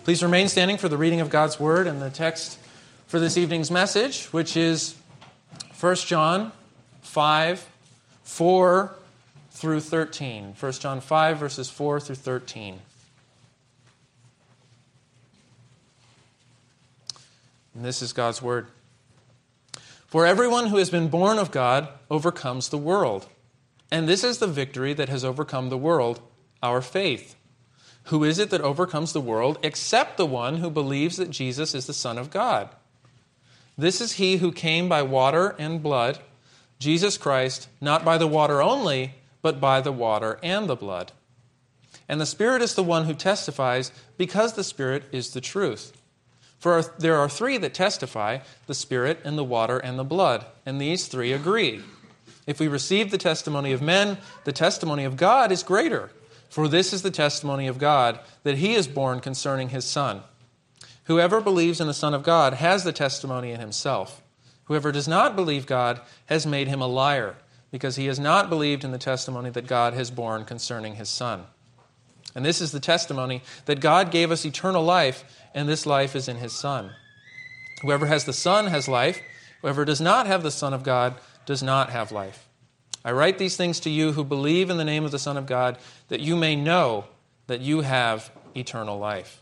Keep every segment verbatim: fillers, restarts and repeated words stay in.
Please remain standing for the reading of God's Word and the text for this evening's message, which is First John five, four through thirteen. First John five, verses four through thirteen. And this is God's Word. For everyone who has been born of God overcomes the world. And this is the victory that has overcome the world, our faith. Who is it that overcomes the world except the one who believes that Jesus is the Son of God? This is he who came by water and blood, Jesus Christ, not by the water only, but by the water and the blood. And the Spirit is the one who testifies, because the Spirit is the truth. For there are three that testify, the Spirit and the water and the blood, and these three agree. If we receive the testimony of men, the testimony of God is greater. For this is the testimony of God, that he is born concerning his Son. Whoever believes in the Son of God has the testimony in himself. Whoever does not believe God has made him a liar, because he has not believed in the testimony that God has borne concerning his Son. And this is the testimony, that God gave us eternal life, and this life is in his Son. Whoever has the Son has life. Whoever does not have the Son of God does not have life. I write these things to you who believe in the name of the Son of God, that you may know that you have eternal life.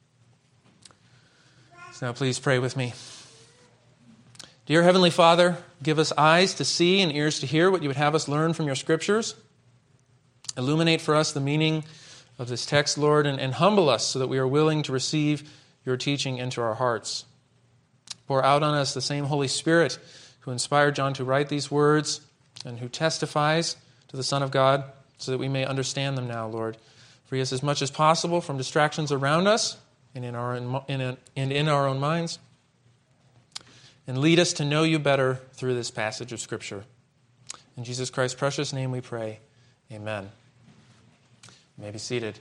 So now please pray with me. Dear Heavenly Father, give us eyes to see and ears to hear what you would have us learn from your Scriptures. Illuminate for us the meaning of this text, Lord, and, and humble us so that we are willing to receive your teaching into our hearts. Pour out on us the same Holy Spirit who inspired John to write these words and who testifies to the Son of God, so that we may understand them now, Lord. Free us as much as possible from distractions around us and in our in, in, and in our own minds. And lead us to know you better through this passage of Scripture. In Jesus Christ's precious name we pray. Amen. You may be seated.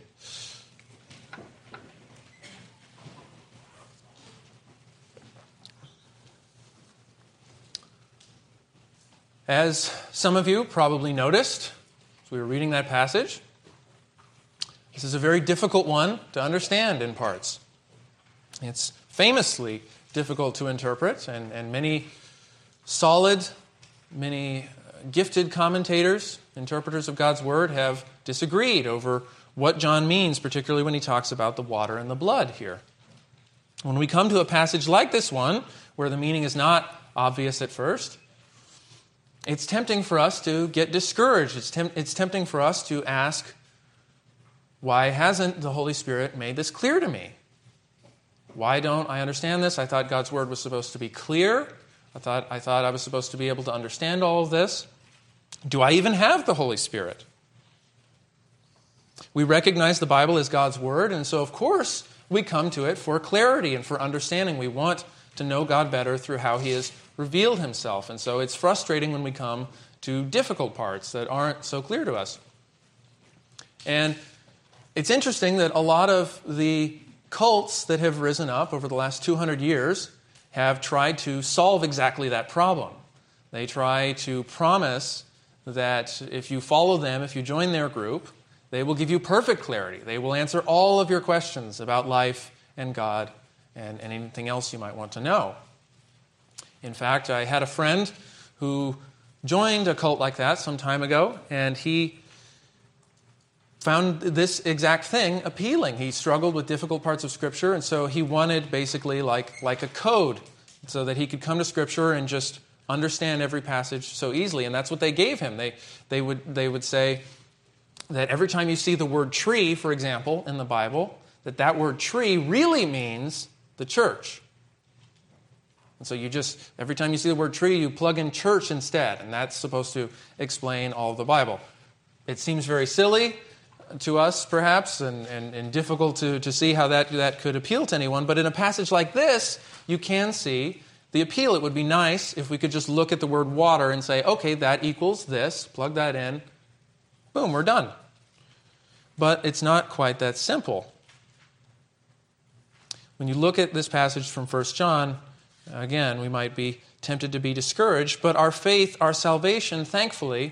As some of you probably noticed, as we were reading that passage, this is a very difficult one to understand in parts. It's famously difficult to interpret, and, and many solid, many gifted commentators, interpreters of God's Word, have disagreed over what John means, particularly when he talks about the water and the blood here. When we come to a passage like this one, where the meaning is not obvious at first, it's tempting for us to get discouraged. It's, temp- it's tempting for us to ask, why hasn't the Holy Spirit made this clear to me? Why don't I understand this? I thought God's Word was supposed to be clear. I thought, I thought I was supposed to be able to understand all of this. Do I even have the Holy Spirit? We recognize the Bible as God's Word, and so of course we come to it for clarity and for understanding. We want to know God better through how he has revealed himself. And so it's frustrating when we come to difficult parts that aren't so clear to us. And it's interesting that a lot of the cults that have risen up over the last two hundred years have tried to solve exactly that problem. They try to promise that if you follow them, if you join their group, they will give you perfect clarity. They will answer all of your questions about life and God and anything else you might want to know. In fact, I had a friend who joined a cult like that some time ago, and he found this exact thing appealing. He struggled with difficult parts of Scripture, and so he wanted basically like, like a code so that he could come to Scripture and just understand every passage so easily. And that's what they gave him. They, they, would, they would say that every time you see the word tree, for example, in the Bible, that that word tree really means the church. And so you just, every time you see the word tree, you plug in church instead, and that's supposed to explain all of the Bible. It seems very silly to us, perhaps, and, and, and difficult to, to see how that, that could appeal to anyone, but in a passage like this, you can see the appeal. It would be nice if we could just look at the word water and say, okay, that equals this, plug that in, boom, we're done. But it's not quite that simple. When you look at this passage from First John, again, we might be tempted to be discouraged, but our faith, our salvation, thankfully,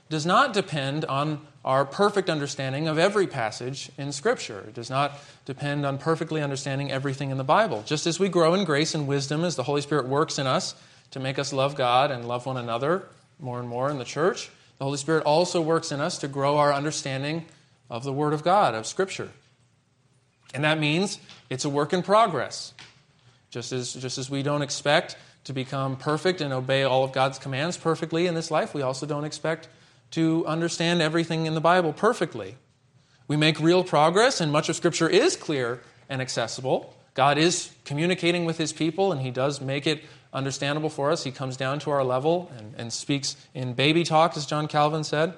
does not depend on our perfect understanding of every passage in Scripture. It does not depend on perfectly understanding everything in the Bible. Just as we grow in grace and wisdom as the Holy Spirit works in us to make us love God and love one another more and more in the church, the Holy Spirit also works in us to grow our understanding of the Word of God, of Scripture. And that means it's a work in progress. Just as, just as we don't expect to become perfect and obey all of God's commands perfectly in this life, we also don't expect to understand everything in the Bible perfectly. We make real progress, and much of Scripture is clear and accessible. God is communicating with His people, and He does make it understandable for us. He comes down to our level and, and speaks in baby talk, as John Calvin said.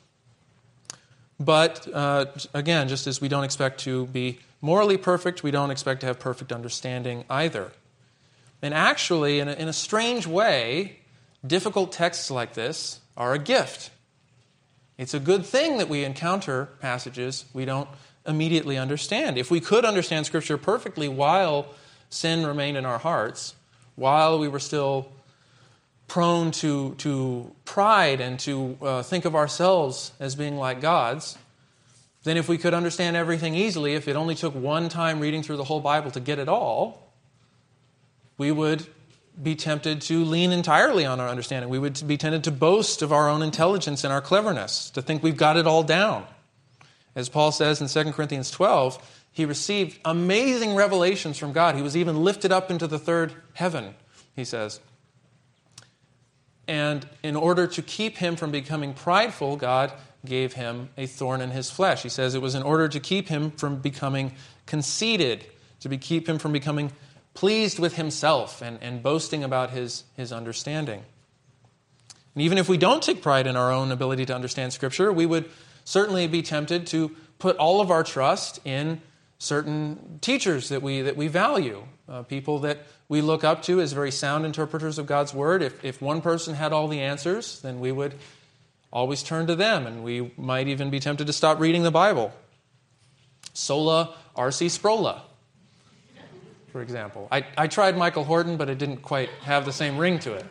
But uh, again, just as we don't expect to be morally perfect, we don't expect to have perfect understanding either. And actually, in a, in a strange way, difficult texts like this are a gift. It's a good thing that we encounter passages we don't immediately understand. If we could understand Scripture perfectly while sin remained in our hearts, while we were still prone to, to pride and to uh, think of ourselves as being like gods, then if we could understand everything easily, if it only took one time reading through the whole Bible to get it all, we would be tempted to lean entirely on our understanding. We would be tempted to boast of our own intelligence and our cleverness, to think we've got it all down. As Paul says in Second Corinthians twelve, he received amazing revelations from God. He was even lifted up into the third heaven, he says. And in order to keep him from becoming prideful, God gave him a thorn in his flesh. He says it was in order to keep him from becoming conceited, to be, keep him from becoming pleased with himself and, and boasting about his, his understanding. And even if we don't take pride in our own ability to understand Scripture, we would certainly be tempted to put all of our trust in certain teachers that we that we value, uh, people that we look up to as very sound interpreters of God's Word. If, if one person had all the answers, then we would always turn to them, and we might even be tempted to stop reading the Bible. Sola R C Sproula, for example. I, I tried Michael Horton, but it didn't quite have the same ring to it.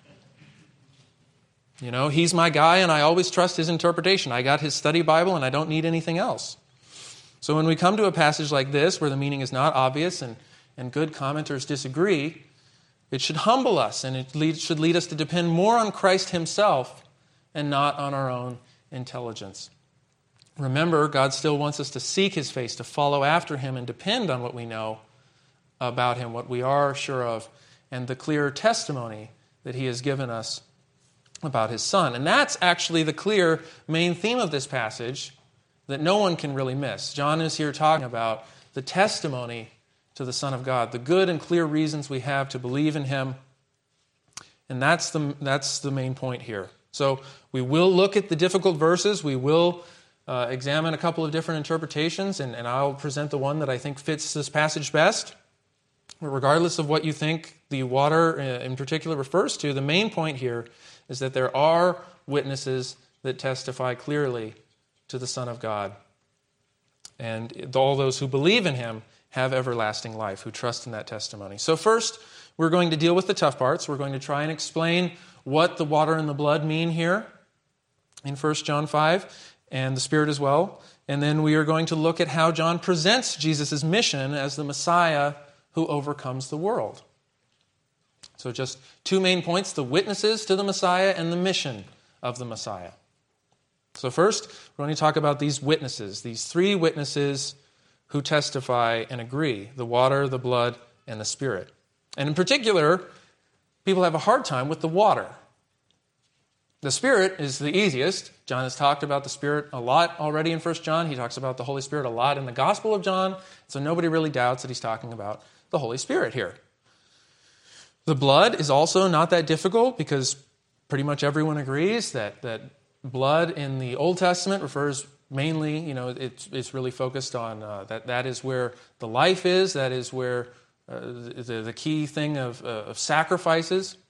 You know, he's my guy, and I always trust his interpretation. I got his study Bible, and I don't need anything else. So when we come to a passage like this, where the meaning is not obvious and, and good commenters disagree, it should humble us, and it lead, should lead us to depend more on Christ himself and not on our own intelligence. Remember, God still wants us to seek his face, to follow after him, and depend on what we know about him, what we are sure of, and the clear testimony that he has given us about his Son. And that's actually the clear main theme of this passage that no one can really miss. John is here talking about the testimony to the Son of God, the good and clear reasons we have to believe in him. And that's the, that's the main point here. So we will look at the difficult verses. We will uh, examine a couple of different interpretations, and, and I'll present the one that I think fits this passage best. But regardless of what you think the water in particular refers to, the main point here is that there are witnesses that testify clearly to the Son of God. And all those who believe in him have everlasting life, who trust in that testimony. So first, we're going to deal with the tough parts. We're going to try and explain what the water and the blood mean here in First John five, and the Spirit as well. And then we are going to look at how John presents Jesus' mission as the Messiah who overcomes the world. So just two main points, the witnesses to the Messiah and the mission of the Messiah. So first, we're going to talk about these witnesses, these three witnesses who testify and agree, the water, the blood, and the Spirit. And in particular, people have a hard time with the water. The Spirit is the easiest. John has talked about the Spirit a lot already in First John. He talks about the Holy Spirit a lot in the Gospel of John, so nobody really doubts that he's talking about the Holy Spirit here. The blood is also not that difficult because pretty much everyone agrees that, that blood in the Old Testament refers mainly, you know, it's, it's really focused on uh, that that is where the life is, that is where uh, the, the key thing of, uh, of sacrifices.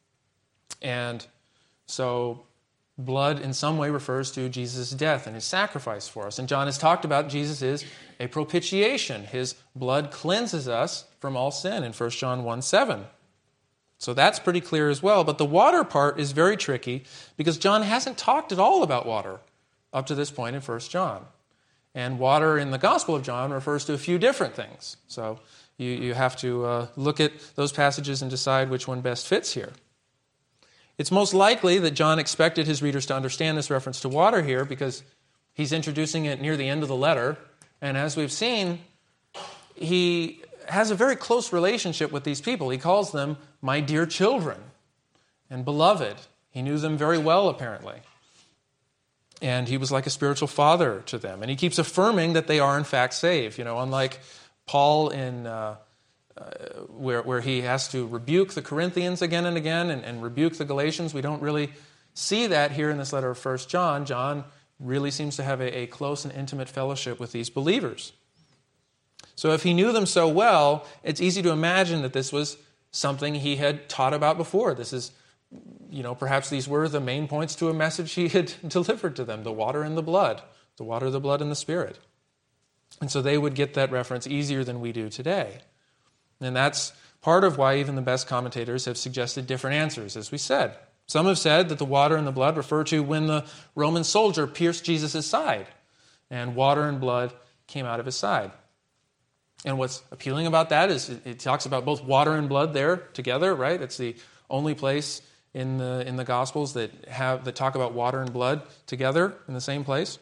And so blood in some way refers to Jesus' death and his sacrifice for us. And John has talked about Jesus is a propitiation. His blood cleanses us from all sin in First John one seven. So that's pretty clear as well. But the water part is very tricky because John hasn't talked at all about water up to this point in First John. And water in the Gospel of John refers to a few different things. So you, you have to uh, look at those passages and decide which one best fits here. It's most likely that John expected his readers to understand this reference to water here because he's introducing it near the end of the letter. And as we've seen, he has a very close relationship with these people. He calls them my dear children and beloved. He knew them very well, apparently. And he was like a spiritual father to them. And he keeps affirming that they are in fact saved. You know, unlike Paul in uh, uh, where, where he has to rebuke the Corinthians again and again and, and rebuke the Galatians, we don't really see that here in this letter of First John. John really seems to have a, a close and intimate fellowship with these believers. So if he knew them so well, it's easy to imagine that this was something he had taught about before. This is, you know, perhaps these were the main points to a message he had delivered to them, the water and the blood, the water, the blood, and the Spirit. And so they would get that reference easier than we do today. And that's part of why even the best commentators have suggested different answers, as we said. Some have said that the water and the blood refer to when the Roman soldier pierced Jesus' side, and water and blood came out of his side. And what's appealing about that is it, it talks about both water and blood there together, right? It's the only place in the in the Gospels that have that talk about water and blood together in the same place.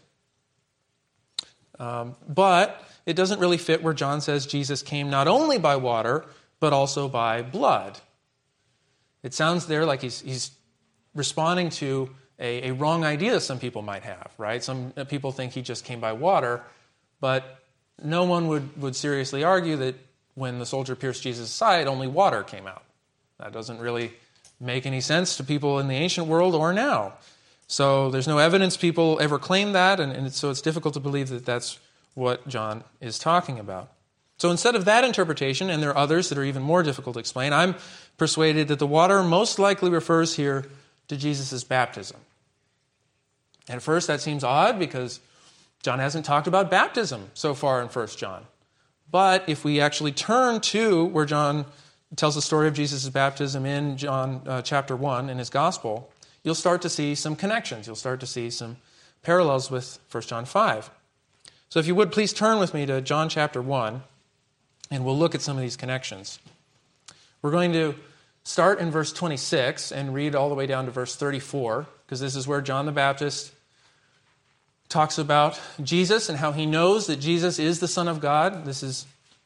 Um, but it doesn't really fit where John says Jesus came not only by water, but also by blood. It sounds there like he's he's responding to a, a wrong idea some people might have, right? Some people think he just came by water, but no one would, would seriously argue that when the soldier pierced Jesus' side, only water came out. That doesn't really make any sense to people in the ancient world or now. So there's no evidence people ever claimed that, and, and so it's difficult to believe that that's what John is talking about. So instead of that interpretation, and there are others that are even more difficult to explain, I'm persuaded that the water most likely refers here to Jesus' baptism. And at first that seems odd because John hasn't talked about baptism so far in First John. But if we actually turn to where John tells the story of Jesus' baptism in John uh, chapter one in his gospel, you'll start to see some connections. You'll start to see some parallels with First John five. So if you would, please turn with me to John chapter one, and we'll look at some of these connections. We're going to start in verse twenty-six and read all the way down to verse thirty-four, because this is where John the Baptist talks about Jesus and how he knows that Jesus is the Son of God. This is,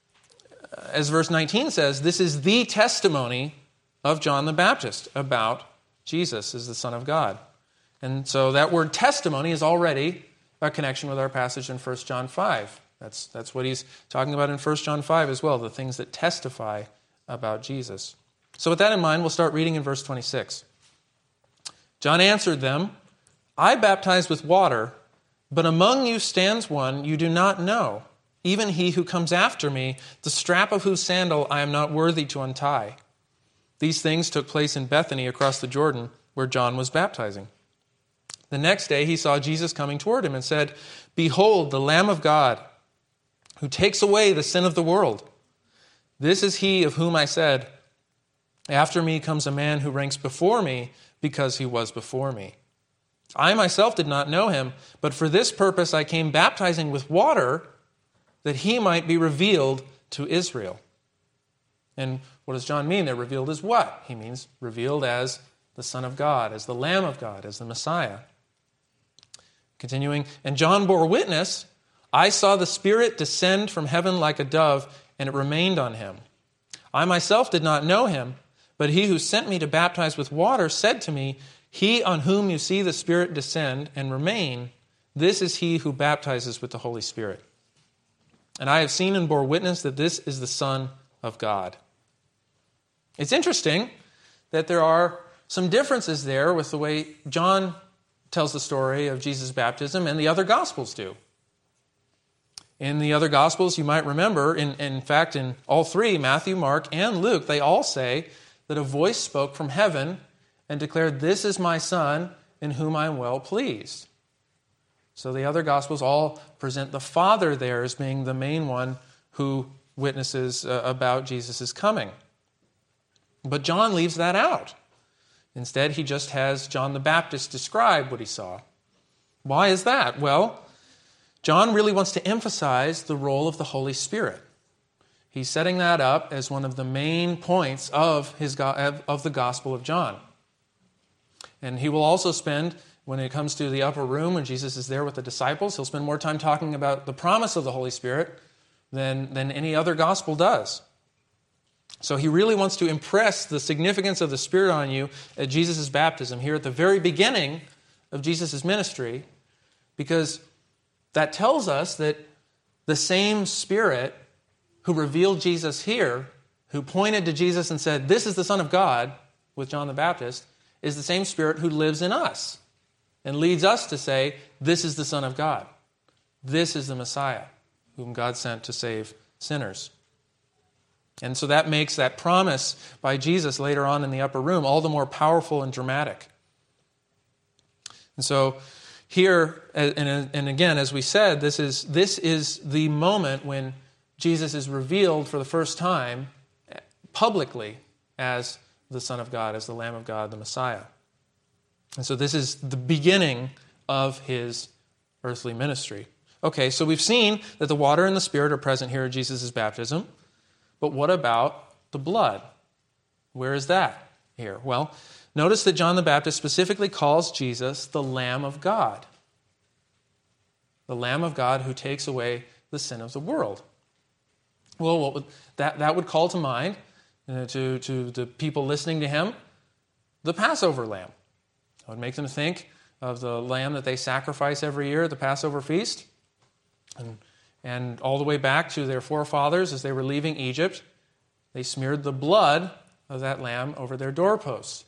as verse nineteen says, this is the testimony of John the Baptist about Jesus as the Son of God. And so that word testimony is already a connection with our passage in First John five. That's, that's what he's talking about in First John five as well, the things that testify about Jesus. So with that in mind, we'll start reading in verse twenty-six. John answered them, I baptize with water, but among you stands one you do not know, even he who comes after me, the strap of whose sandal I am not worthy to untie. These things took place in Bethany across the Jordan, where John was baptizing. The next day he saw Jesus coming toward him and said, Behold, the Lamb of God, who takes away the sin of the world. This is he of whom I said, After me comes a man who ranks before me, because he was before me. I myself did not know him, but for this purpose I came baptizing with water, that he might be revealed to Israel. And what does John mean? They're revealed as what? He means revealed as the Son of God, as the Lamb of God, as the Messiah. Continuing, and John bore witness, I saw the Spirit descend from heaven like a dove, and it remained on him. I myself did not know him, but he who sent me to baptize with water said to me, He on whom you see the Spirit descend and remain, this is he who baptizes with the Holy Spirit. And I have seen and bore witness that this is the Son of God. It's interesting that there are some differences there with the way John tells the story of Jesus' baptism and the other Gospels do. In the other Gospels, you might remember, in, in fact, in all three, Matthew, Mark, and Luke, they all say that a voice spoke from heaven and declared, This is my Son, in whom I am well pleased. So the other Gospels all present the Father there as being the main one who witnesses uh, about Jesus' coming. But John leaves that out. Instead, he just has John the Baptist describe what he saw. Why is that? Well, John really wants to emphasize the role of the Holy Spirit. He's setting that up as one of the main points of his of the Gospel of John. And he will also spend, when it comes to the upper room, when Jesus is there with the disciples, he'll spend more time talking about the promise of the Holy Spirit than, than any other gospel does. So he really wants to impress the significance of the Spirit on you at Jesus' baptism here at the very beginning of Jesus' ministry, because that tells us that the same Spirit who revealed Jesus here, who pointed to Jesus and said, "This is the Son of God," with John the Baptist, is the same Spirit who lives in us and leads us to say, "This is the Son of God. This is the Messiah, whom God sent to save sinners." And so that makes that promise by Jesus later on in the upper room all the more powerful and dramatic. And so here, and, and again, as we said, this is, this is the moment when Jesus is revealed for the first time publicly as the Son of God, as the Lamb of God, the Messiah. And so this is the beginning of his earthly ministry. Okay, so we've seen that the water and the Spirit are present here at Jesus' baptism. But what about the blood? Where is that here? Well, notice that John the Baptist specifically calls Jesus the Lamb of God. The Lamb of God who takes away the sin of the world. Well, what would, that, that would call to mind, uh, to, to the people listening to him, the Passover lamb. It would make them think of the lamb that they sacrifice every year at the Passover feast. And And all the way back to their forefathers as they were leaving Egypt, they smeared the blood of that lamb over their doorposts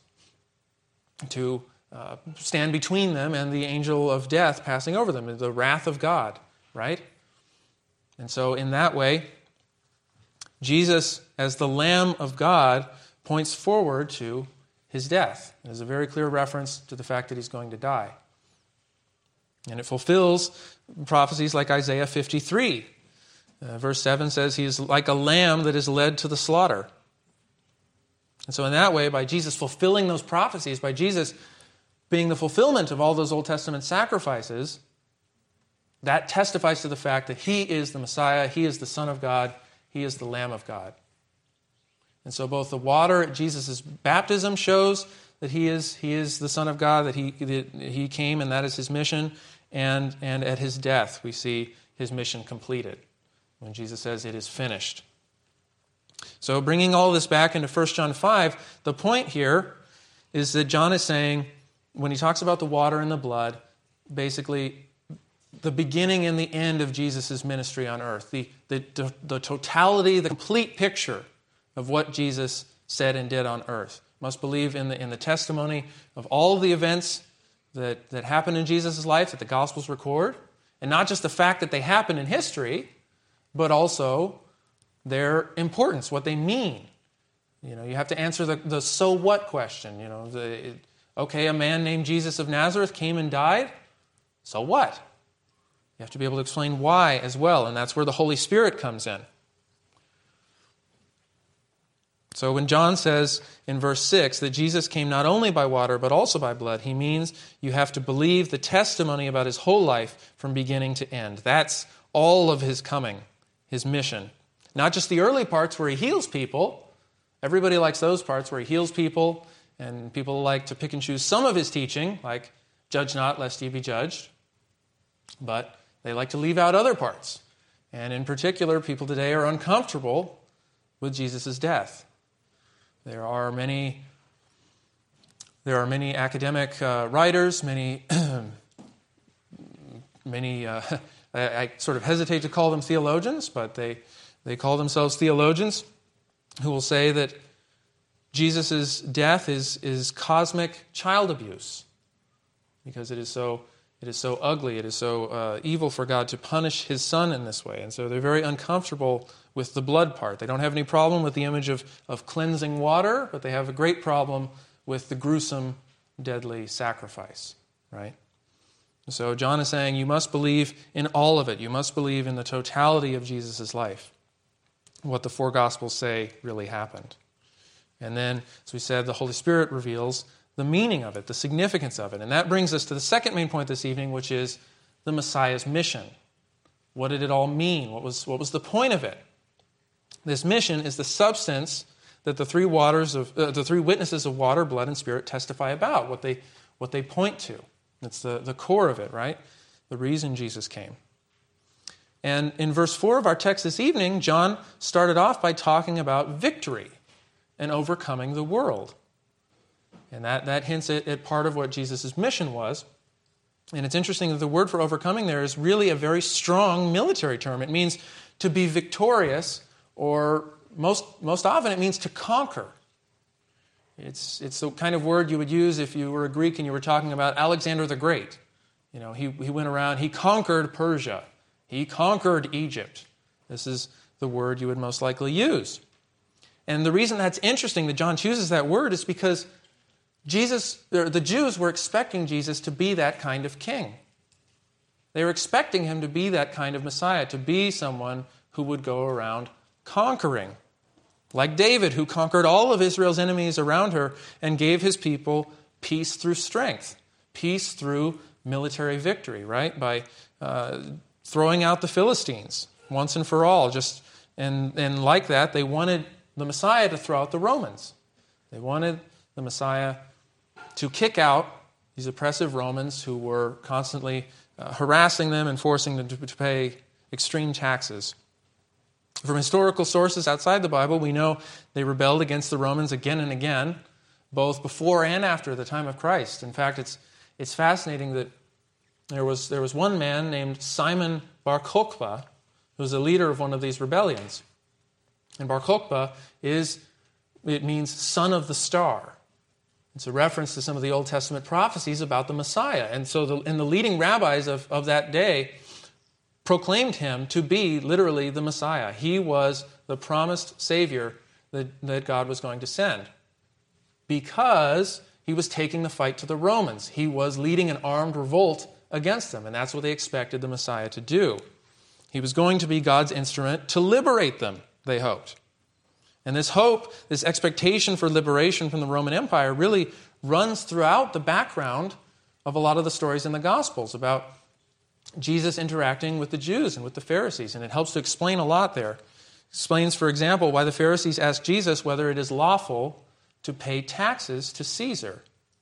to uh, stand between them and the angel of death passing over them, the wrath of God, right? And so in that way, Jesus, as the Lamb of God, points forward to his death. There's a very clear reference to the fact that he's going to die. And it fulfills prophecies like Isaiah fifty-three. Uh, verse seven says, "He is like a lamb that is led to the slaughter." And so in that way, by Jesus fulfilling those prophecies, by Jesus being the fulfillment of all those Old Testament sacrifices, that testifies to the fact that he is the Messiah, he is the Son of God, he is the Lamb of God. And so both the water at Jesus' baptism shows that he is, he is the Son of God, that he, that he came and that is his mission. And, and at his death, we see his mission completed when Jesus says, "It is finished." So bringing all this back into First John five, the point here is that John is saying, when he talks about the water and the blood, basically the beginning and the end of Jesus' ministry on earth, the, the, the, the totality, the complete picture of what Jesus said and did on earth. Must believe in the, in the testimony of all the events that, that happened in Jesus' life that the Gospels record, and not just the fact that they happened in history, but also their importance, what they mean. You know, you have to answer the, the so what question. You know, the, okay, a man named Jesus of Nazareth came and died, so what? You have to be able to explain why as well, and that's where the Holy Spirit comes in. So when John says in verse six that Jesus came not only by water but also by blood, he means you have to believe the testimony about his whole life from beginning to end. That's all of his coming, his mission. Not just the early parts where he heals people. Everybody likes those parts where he heals people, and people like to pick and choose some of his teaching, like "Judge not, lest ye be judged." But they like to leave out other parts. And in particular, people today are uncomfortable with Jesus' death. There are many, there are many academic uh, writers, many, many. Uh, I, I sort of hesitate to call them theologians, but they they call themselves theologians, who will say that Jesus' death is is cosmic child abuse, because it is so it is so ugly, it is so uh, evil for God to punish His Son in this way, and so they're very uncomfortable with the blood part. They don't have any problem with the image of, of cleansing water, but they have a great problem with the gruesome, deadly sacrifice, right? So John is saying you must believe in all of it. You must believe in the totality of Jesus' life, what the four Gospels say really happened. And then, as we said, the Holy Spirit reveals the meaning of it, the significance of it. And that brings us to the second main point this evening, which is the Messiah's mission. What did it all mean? What was, what was the point of it? This mission is the substance that the three waters of uh, the three witnesses of water, blood, and spirit testify about, what they what they point to. It's the, the core of it, right? The reason Jesus came. And in verse four of our text this evening, John started off by talking about victory and overcoming the world. And that, that hints at, at part of what Jesus' mission was. And it's interesting that the word for overcoming there is really a very strong military term. It means to be victorious, or most, most often it means to conquer. It's, it's the kind of word you would use if you were a Greek and you were talking about Alexander the Great. You know, he, he went around, he conquered Persia. He conquered Egypt. This is the word you would most likely use. And the reason that's interesting that John chooses that word is because Jesus, the Jews were expecting Jesus to be that kind of king. They were expecting him to be that kind of Messiah, to be someone who would go around conquering. Like David, who conquered all of Israel's enemies around her and gave his people peace through strength, peace through military victory, right? By uh, throwing out the Philistines once and for all. Just and, and like that, they wanted the Messiah to throw out the Romans. They wanted the Messiah to kick out these oppressive Romans who were constantly uh, harassing them and forcing them to, to pay extreme taxes. From historical sources outside the Bible, we know they rebelled against the Romans again and again, both before and after the time of Christ. In fact, it's it's fascinating that there was there was one man named Simon Bar Kokhba who was a leader of one of these rebellions. And Bar Kokhba is, it means son of the star. It's a reference to some of the Old Testament prophecies about the Messiah. And so the, and the leading rabbis of, of that day proclaimed him to be literally the Messiah. He was the promised Savior that, that God was going to send, because he was taking the fight to the Romans. He was leading an armed revolt against them, and that's what they expected the Messiah to do. He was going to be God's instrument to liberate them, they hoped. And this hope, this expectation for liberation from the Roman Empire really runs throughout the background of a lot of the stories in the Gospels about Jesus interacting with the Jews and with the Pharisees, and it helps to explain a lot there. It explains, for example, why the Pharisees asked Jesus whether it is lawful to pay taxes to Caesar.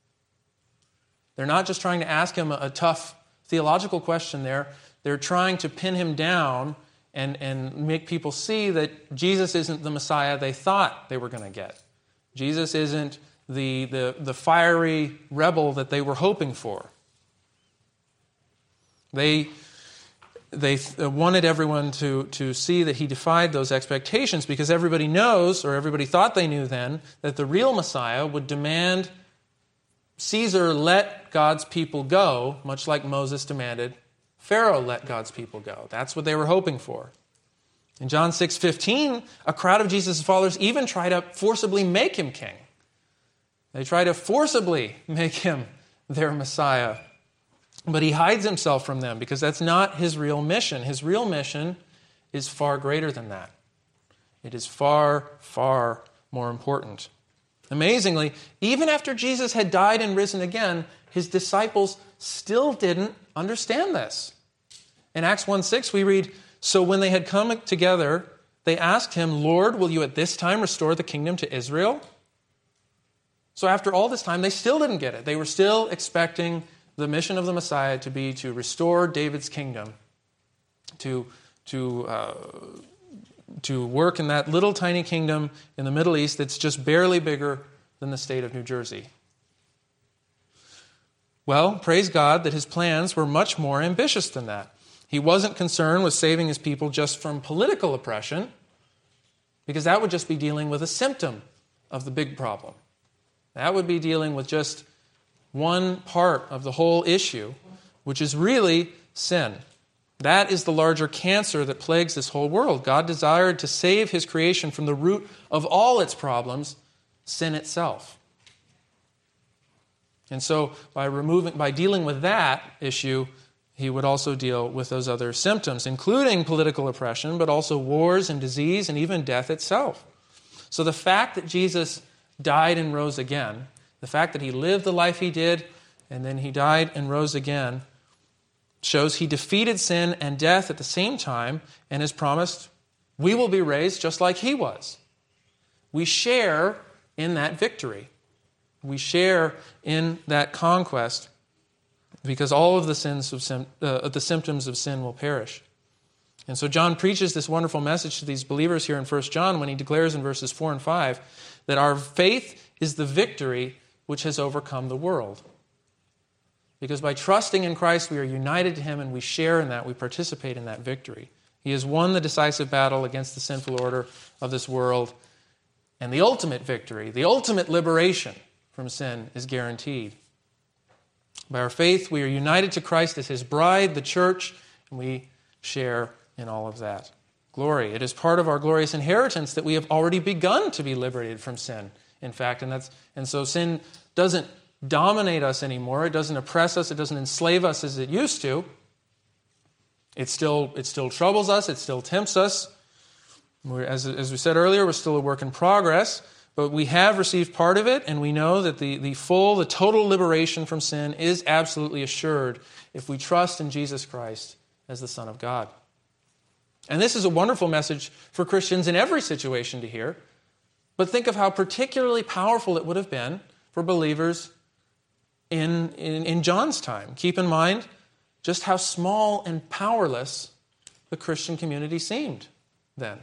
They're not just trying to ask him a, a tough theological question there. They're trying to pin him down and, and make people see that Jesus isn't the Messiah they thought they were going to get. Jesus isn't the, the, the fiery rebel that they were hoping for. They, they wanted everyone to, to see that he defied those expectations, because everybody knows, or everybody thought they knew then, that the real Messiah would demand Caesar let God's people go, much like Moses demanded Pharaoh let God's people go. That's what they were hoping for. In John six fifteen, a crowd of Jesus' followers even try to forcibly make him king. They try to forcibly make him their Messiah. But he hides himself from them because that's not his real mission. His real mission is far greater than that. It is far, far more important. Amazingly, even after Jesus had died and risen again, his disciples still didn't understand this. In Acts one six, we read, "So when they had come together, they asked him, 'Lord, will you at this time restore the kingdom to Israel?'" So after all this time, they still didn't get it. They were still expecting the mission of the Messiah to be to restore David's kingdom, to, to, uh, to work in that little tiny kingdom in the Middle East that's just barely bigger than the state of New Jersey. Well, praise God that his plans were much more ambitious than that. He wasn't concerned with saving his people just from political oppression, because that would just be dealing with a symptom of the big problem. That would be dealing with just one part of the whole issue, which is really sin. That is the larger cancer that plagues this whole world. God desired to save his creation from the root of all its problems, sin itself. And so by removing, by dealing with that issue, he would also deal with those other symptoms, including political oppression, but also wars and disease and even death itself. So the fact that Jesus died and rose again, the fact that he lived the life he did and then he died and rose again, shows he defeated sin and death at the same time and has promised we will be raised just like he was. We share in that victory. We share in that conquest because all of the sins of sim- uh, the symptoms of sin will perish. And so John preaches this wonderful message to these believers here in First John when he declares in verses four and five that our faith is the victory which has overcome the world. Because by trusting in Christ, we are united to him and we share in that, we participate in that victory. He has won the decisive battle against the sinful order of this world, and the ultimate victory, the ultimate liberation from sin is guaranteed. By our faith, we are united to Christ as his bride, the church, and we share in all of that. Glory. It is part of our glorious inheritance that we have already begun to be liberated from sin, in fact. And that's and so sin doesn't dominate us anymore. It doesn't oppress us. It doesn't enslave us as it used to. It still, it still troubles us. It still tempts us. We're, as, as we said earlier, we're still a work in progress. But we have received part of it, and we know that the, the full, the total liberation from sin is absolutely assured if we trust in Jesus Christ as the Son of God. And this is a wonderful message for Christians in every situation to hear. But think of how particularly powerful it would have been for believers in, in, in John's time. Keep in mind just how small and powerless the Christian community seemed then.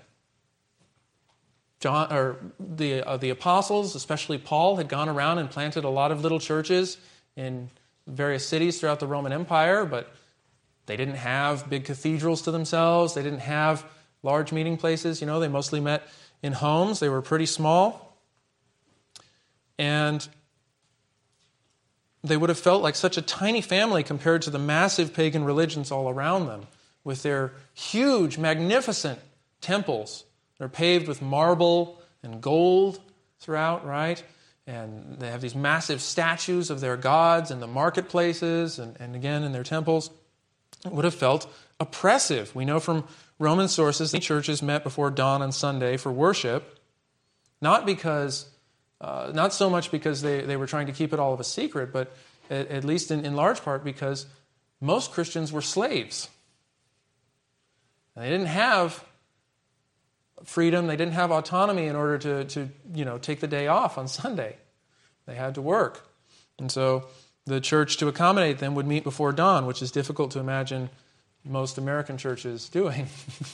John, or the, uh, the apostles, especially Paul, had gone around and planted a lot of little churches in various cities throughout the Roman Empire, but they didn't have big cathedrals to themselves. They didn't have large meeting places. You know, they mostly met in homes. They were pretty small. And they would have felt like such a tiny family compared to the massive pagan religions all around them, with their huge, magnificent temples. They're paved with marble and gold throughout, right? And they have these massive statues of their gods in the marketplaces and, and again in their temples. It would have felt oppressive. We know from Roman sources the churches met before dawn on Sunday for worship, not because, uh, not so much because they, they were trying to keep it all of a secret, but at, at least in, in large part because most Christians were slaves. And they didn't have freedom, they didn't have autonomy in order to, to you know, take the day off on Sunday. They had to work. And so the church, to accommodate them, would meet before dawn, which is difficult to imagine most American churches doing.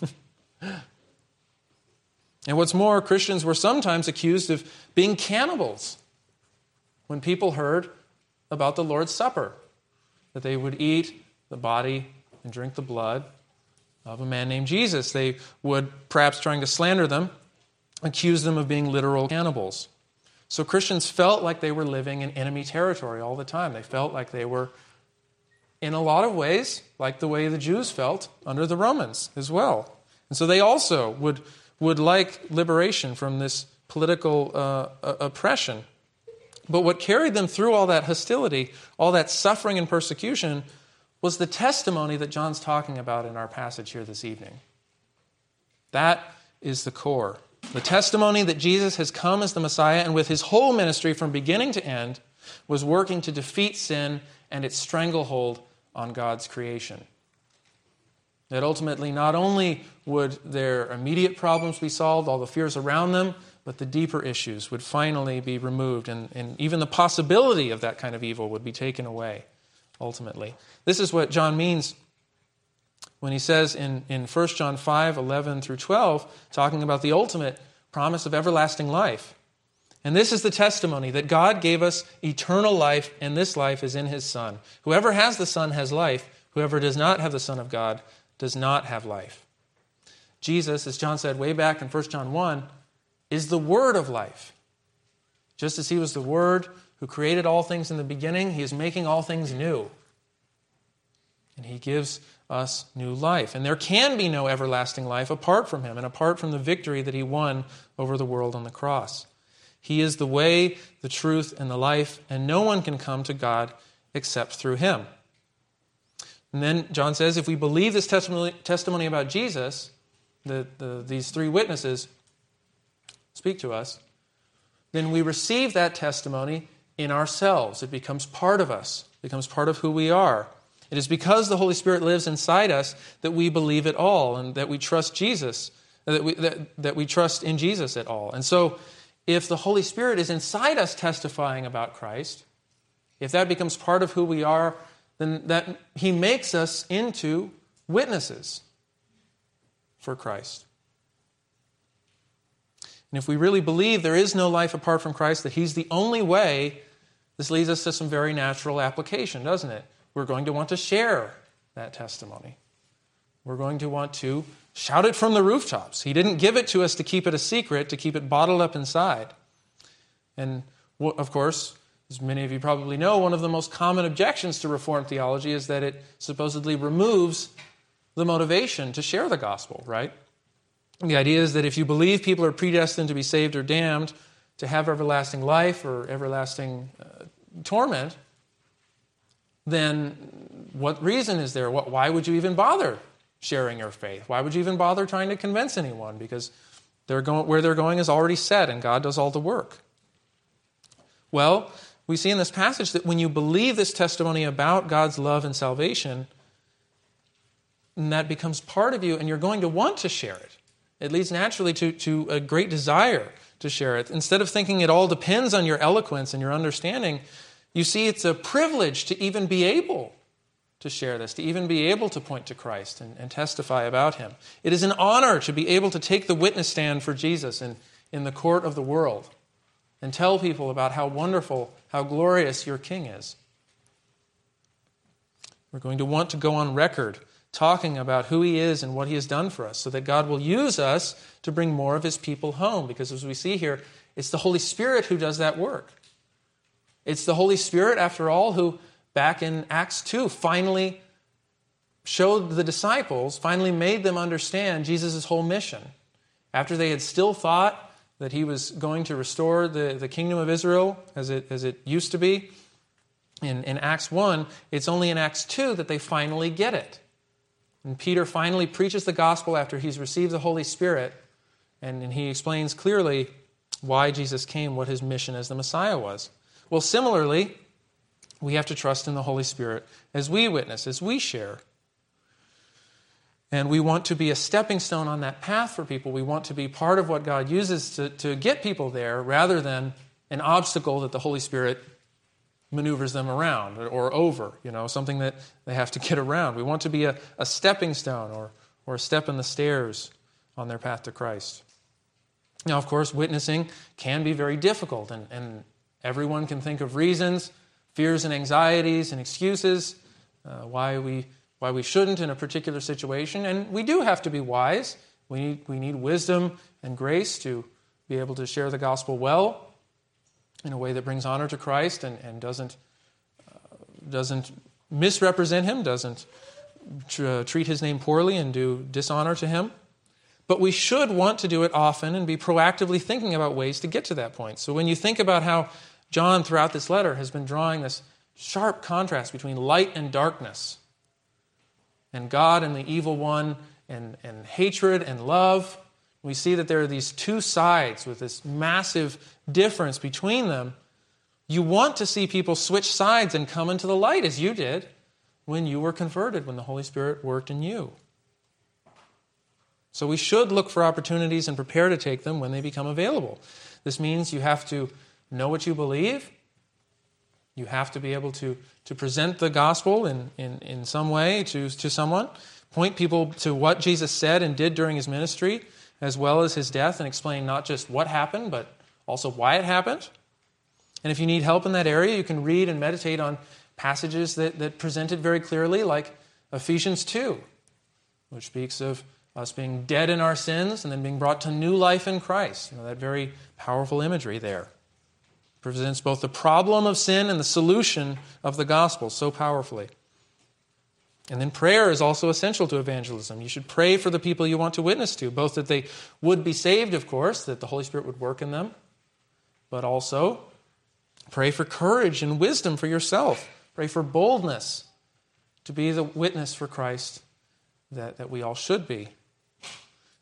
And what's more, Christians were sometimes accused of being cannibals when people heard about the Lord's Supper, that they would eat the body and drink the blood of a man named Jesus. They would, perhaps trying to slander them, accuse them of being literal cannibals. So Christians felt like they were living in enemy territory all the time. They felt like they were, in a lot of ways, like the way the Jews felt under the Romans as well. And so they also would, would like liberation from this political uh, oppression. But what carried them through all that hostility, all that suffering and persecution, was the testimony that John's talking about in our passage here this evening. That is the core. The testimony that Jesus has come as the Messiah and with his whole ministry from beginning to end was working to defeat sin and its stranglehold on God's creation. That ultimately not only would their immediate problems be solved, all the fears around them, but the deeper issues would finally be removed, and, and even the possibility of that kind of evil would be taken away, ultimately. This is what John means when he says in, in First John five, eleven through twelve, talking about the ultimate promise of everlasting life. And this is the testimony that God gave us eternal life, and this life is in his Son. Whoever has the Son has life. Whoever does not have the Son of God does not have life. Jesus, as John said way back in First John one, is the Word of life. Just as he was the Word who created all things in the beginning, he is making all things new. And he gives us new life. And there can be no everlasting life apart from him and apart from the victory that he won over the world on the cross. He is the way, the truth, and the life, and no one can come to God except through him. And then John says, if we believe this testimony, testimony about Jesus, the, the, these three witnesses speak to us, then we receive that testimony in ourselves. It becomes part of us, becomes part of who we are. It is because the Holy Spirit lives inside us that we believe it all and that we trust Jesus, that we, that, that we trust in Jesus at all. And so if the Holy Spirit is inside us testifying about Christ, if that becomes part of who we are, then that He makes us into witnesses for Christ. And if we really believe there is no life apart from Christ, that He's the only way, this leads us to some very natural application, doesn't it? We're going to want to share that testimony. We're going to want to shout it from the rooftops. He didn't give it to us to keep it a secret, to keep it bottled up inside. And of course, as many of you probably know, one of the most common objections to Reformed theology is that it supposedly removes the motivation to share the gospel, right? The idea is that if you believe people are predestined to be saved or damned, to have everlasting life or everlasting uh, torment, then what reason is there? What, why would you even bother sharing your faith? Why would you even bother trying to convince anyone? Because they're going, where they're going is already set, and God does all the work. Well, we see in this passage that when you believe this testimony about God's love and salvation, and that becomes part of you, and you're going to want to share it. It leads naturally to, to a great desire to share it. Instead of thinking it all depends on your eloquence and your understanding, you see it's a privilege to even be able to share this, to even be able to point to Christ and, and testify about Him. It is an honor to be able to take the witness stand for Jesus in, in the court of the world and tell people about how wonderful, how glorious your King is. We're going to want to go on record talking about who He is and what He has done for us so that God will use us to bring more of His people home. Because as we see here, it's the Holy Spirit who does that work. It's the Holy Spirit, after all, who back in Acts two finally showed the disciples, finally made them understand Jesus' whole mission. After they had still thought that He was going to restore the, the kingdom of Israel as it, as it used to be in, in Acts one, it's only in Acts two that they finally get it. And Peter finally preaches the gospel after he's received the Holy Spirit, and, and he explains clearly why Jesus came, what His mission as the Messiah was. Well, similarly, we have to trust in the Holy Spirit as we witness, as we share. And we want to be a stepping stone on that path for people. We want to be part of what God uses to, to get people there rather than an obstacle that the Holy Spirit maneuvers them around or over, you know, something that they have to get around. We want to be a, a stepping stone or, or a step in the stairs on their path to Christ. Now, of course, witnessing can be very difficult, and, and everyone can think of reasons, fears and anxieties and excuses uh, why we why we shouldn't in a particular situation. And we do have to be wise. We need, we need wisdom and grace to be able to share the gospel well in a way that brings honor to Christ and, and doesn't, uh, doesn't misrepresent Him, doesn't tr- treat His name poorly and do dishonor to Him. But we should want to do it often and be proactively thinking about ways to get to that point. So when you think about how John throughout this letter has been drawing this sharp contrast between light and darkness, and God and the evil one, and, and hatred and love, we see that there are these two sides with this massive difference between them. You want to see people switch sides and come into the light as you did when you were converted, when the Holy Spirit worked in you. So we should look for opportunities and prepare to take them when they become available. This means you have to know what you believe. You have to be able to, to present the gospel in, in, in some way to, to someone, point people to what Jesus said and did during His ministry, as well as His death, and explain not just what happened, but also why it happened. And if you need help in that area, you can read and meditate on passages that, that present it very clearly, like Ephesians two, which speaks of us being dead in our sins and then being brought to new life in Christ. You know, that very powerful imagery there. Presents both the problem of sin and the solution of the gospel so powerfully. And then prayer is also essential to evangelism. You should pray for the people you want to witness to, both that they would be saved, of course, that the Holy Spirit would work in them, but also pray for courage and wisdom for yourself. Pray for boldness to be the witness for Christ that, that we all should be.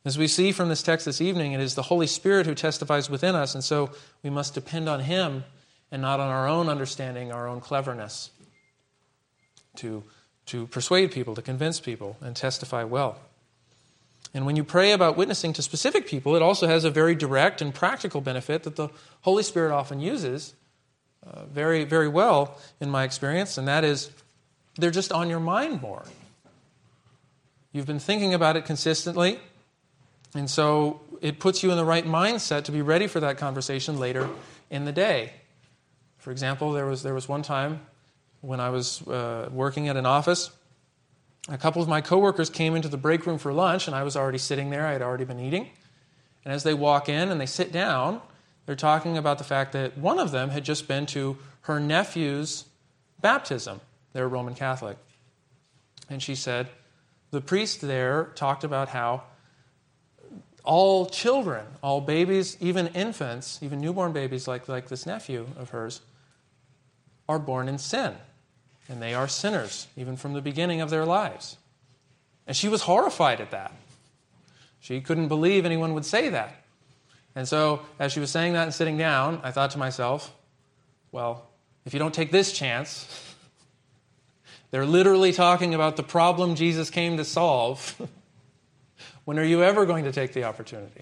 As we see from this text this evening, it is the Holy Spirit who testifies within us, and so we must depend on Him and not on our own understanding, our own cleverness to, to persuade people, to convince people, and testify well. And when you pray about witnessing to specific people, it also has a very direct and practical benefit that the Holy Spirit often uses uh, very, very well in my experience, and that is they're just on your mind more. You've been thinking about it consistently, and so it puts you in the right mindset to be ready for that conversation later in the day. For example, there was there was one time when I was uh, working at an office. A couple of my coworkers came into the break room for lunch, and I was already sitting there. I had already been eating. And as they walk in and they sit down, they're talking about the fact that one of them had just been to her nephew's baptism. They're Roman Catholic. And she said, the priest there talked about how all children, all babies, even infants, even newborn babies like, like this nephew of hers, are born in sin. And they are sinners, even from the beginning of their lives. And she was horrified at that. She couldn't believe anyone would say that. And so, as she was saying that and sitting down, I thought to myself, well, if you don't take this chance, they're literally talking about the problem Jesus came to solve. When are you ever going to take the opportunity?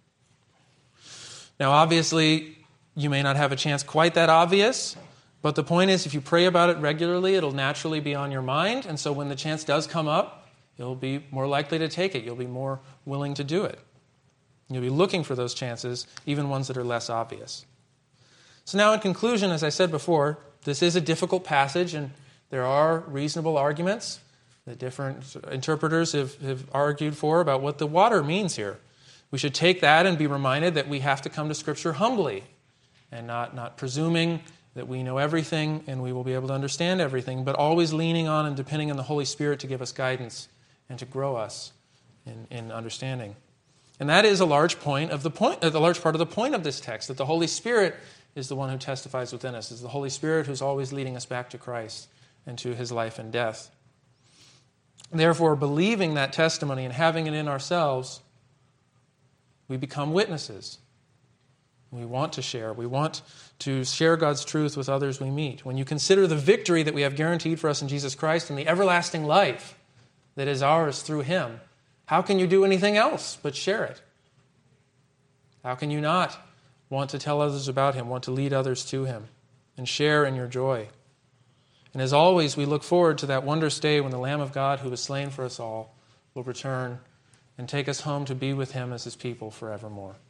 Now, obviously, you may not have a chance quite that obvious, but the point is, if you pray about it regularly, it'll naturally be on your mind, and so when the chance does come up, you'll be more likely to take it. You'll be more willing to do it. You'll be looking for those chances, even ones that are less obvious. So now, in conclusion, as I said before, this is a difficult passage, and there are reasonable arguments that different interpreters have, have argued for about what the water means here. We should take that and be reminded that we have to come to Scripture humbly and not, not presuming that we know everything and we will be able to understand everything, but always leaning on and depending on the Holy Spirit to give us guidance and to grow us in, in understanding. And that is a large point of the point, a large part of the point of this text, that the Holy Spirit is the one who testifies within us. It's the Holy Spirit who's always leading us back to Christ and to His life and death. Therefore, believing that testimony and having it in ourselves, we become witnesses. We want to share. We want to share God's truth with others we meet. When you consider the victory that we have guaranteed for us in Jesus Christ and the everlasting life that is ours through Him, how can you do anything else but share it? How can you not want to tell others about Him, want to lead others to Him, and share in your joy? And as always, we look forward to that wondrous day when the Lamb of God, who was slain for us all, will return and take us home to be with Him as His people forevermore.